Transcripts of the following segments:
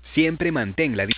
Siempre mantén la...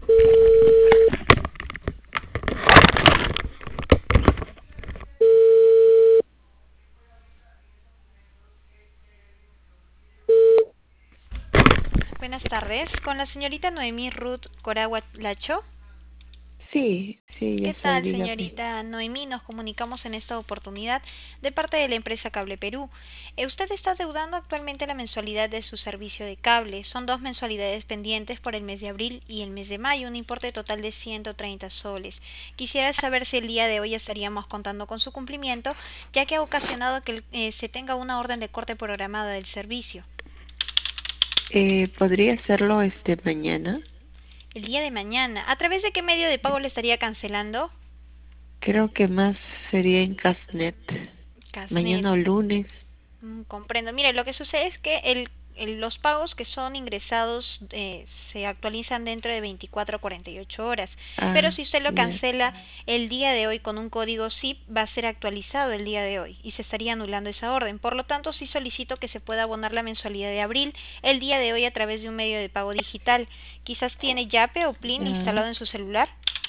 Buenas tardes, con la señorita Noemí Ruth Coragua Lacho. Sí, sí, yo ¿Qué soy, tal, dígame. señorita Noemí? Nos comunicamos en esta oportunidad de parte de la empresa Cable Perú. Usted está deudando actualmente la mensualidad de su servicio de cable. Son dos mensualidades pendientes por el mes de abril y el mes de mayo, un importe total de 130 soles. Quisiera saber si el día de hoy estaríamos contando con su cumplimiento, ya que ha ocasionado que se tenga una orden de corte programada del servicio. ¿Podría hacerlo mañana? El día de mañana, ¿a través de qué medio de pago le estaría cancelando? Creo que más sería en Casnet. Casnet. Mañana o lunes. Comprendo. Mire, lo que sucede es que los pagos que son ingresados se actualizan dentro de 24 a 48 horas. Pero Ah, si usted lo ya. cancela el día de hoy con un código SIP, va a ser actualizado el día de hoy y se estaría anulando esa orden. Por lo tanto, sí solicito que se pueda abonar la mensualidad de abril el día de hoy a través de un medio de pago digital. Quizás tiene Yape o Plin Ya. instalado en su celular.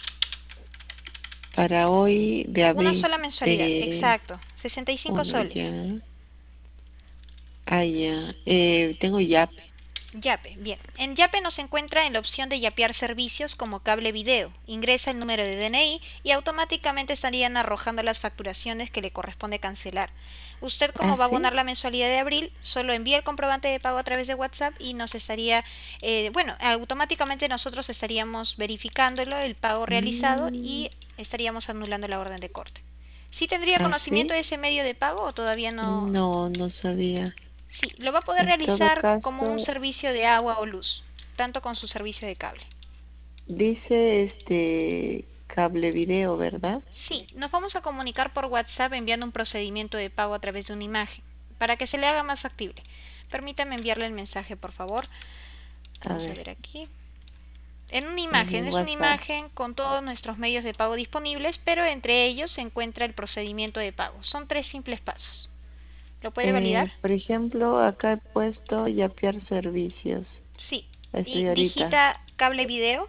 Para hoy de Una abril. sola mensualidad, exacto. 65 Uno soles. ya. Ah, ya. Tengo Yape. Yape, bien. En Yape nos encuentra en la opción de yapear servicios como cable video. Ingresa el número de DNI y automáticamente estarían arrojando las facturaciones que le corresponde cancelar. Usted, ¿Ah, como va a sí? abonar la mensualidad de abril, solo envía el comprobante de pago a través de WhatsApp y nos estaría, bueno, automáticamente nosotros estaríamos verificándolo, el pago realizado Mm, y estaríamos anulando la orden de corte. ¿Sí tendría ¿Ah, conocimiento sí? de ese medio de pago o todavía no? No, no sabía. Sí, lo va a poder En todo realizar como un caso, servicio de agua o luz, tanto con su servicio de cable. dice cable video, ¿verdad? Sí, nos vamos a comunicar por WhatsApp enviando un procedimiento de pago a través de una imagen, para que se le haga más factible. Permítame enviarle el mensaje, por favor. A Vamos a ver, ver aquí. En una en imagen, el es una WhatsApp. imagen con todos nuestros medios de pago disponibles, pero entre ellos se encuentra el procedimiento de pago. Son 3 simples pasos. ¿Lo puede validar? Por ejemplo, acá he puesto yapear servicios. Sí. Y Estoy ahorita. digita cable video.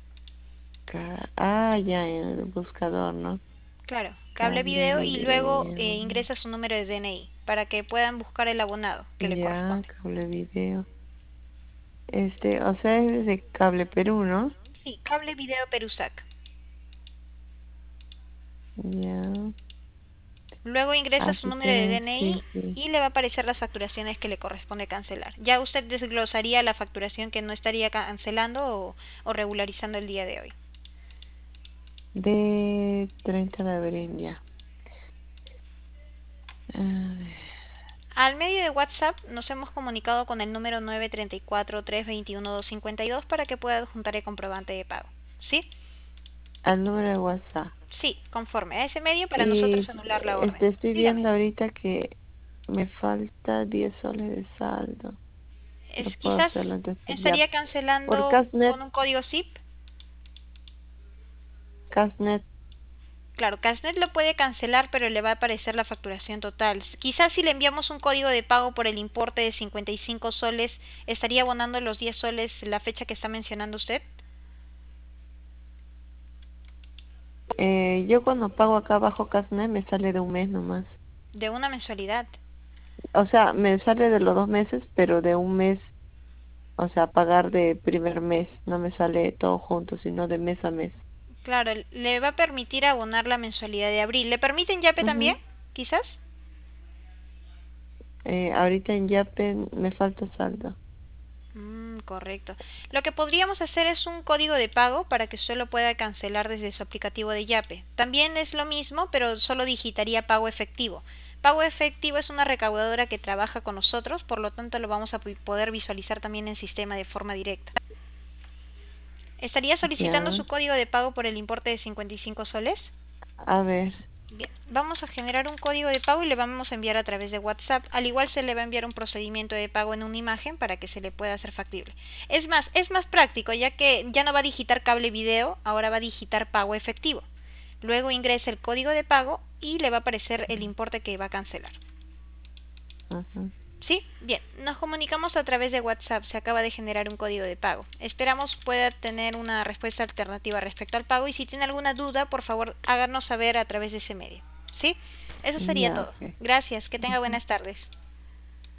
Ya, en el buscador, ¿no? Claro, cable Cable video y luego video. ingresa su número de DNI para que puedan buscar el abonado que le Ya, corresponde. cable video. O sea, es de Cable Perú, ¿no? Sí, cable video Perusac. Ya. Luego ingresa su número de Sí, DNI sí. y le va a aparecer las facturaciones que le corresponde cancelar. Ya usted desglosaría la facturación que no estaría cancelando o regularizando el día de hoy. De 30 de abril, ya. A ver. Al medio de WhatsApp nos hemos comunicado con el número 934-321-252 para que pueda adjuntar el comprobante de pago. ¿Sí? Al número de WhatsApp. Sí, conforme a ese medio para Y nosotros anular la orden. estoy Dígame. viendo ahorita que me falta 10 soles de saldo. No puedo Quizás hacerlo antes por ya. estaría Por cancelando Casnet, con un código SIP. Casnet, Claro, Casnet lo puede cancelar, pero le va a aparecer la facturación total. Quizás si le enviamos un código de pago por el importe de 55 soles, estaría abonando los 10 soles la fecha que está mencionando usted. yo cuando pago acá bajo Casnet me sale de un mes nomás. De una mensualidad. O sea, me sale de los 2 meses, pero de un mes, o sea, pagar de primer mes. No me sale todo junto, sino de mes a mes. Claro, le va a permitir abonar la mensualidad de abril. ¿Le permiten Yape también? Ujú. Quizás. Ahorita en Yapen me falta saldo. Correcto. Lo que podríamos hacer es un código de pago para que usted lo pueda cancelar desde su aplicativo de Yape. También es lo mismo, pero solo digitaría pago efectivo. Pago efectivo es una recaudadora que trabaja con nosotros, por lo tanto lo vamos a poder visualizar también en sistema de forma directa. ¿Estaría solicitando Ya, su código de pago por el importe de 55 soles? a ver, Bien, vamos a generar un código de pago y le vamos a enviar a través de WhatsApp. Al igual se le va a enviar un procedimiento de pago en una imagen para que se le pueda hacer factible. Es más práctico ya que ya no va a digitar cable video, ahora va a digitar pago efectivo. Luego ingresa el código de pago y le va a aparecer el importe que va a cancelar. ajá. Sí, bien, nos comunicamos a través de WhatsApp, se acaba de generar un código de pago. Esperamos pueda tener una respuesta alternativa respecto al pago y si tiene alguna duda, por favor, háganos saber a través de ese medio. ¿Sí? Eso sería Ya, todo. ok. Gracias, que tenga Ujú. buenas tardes.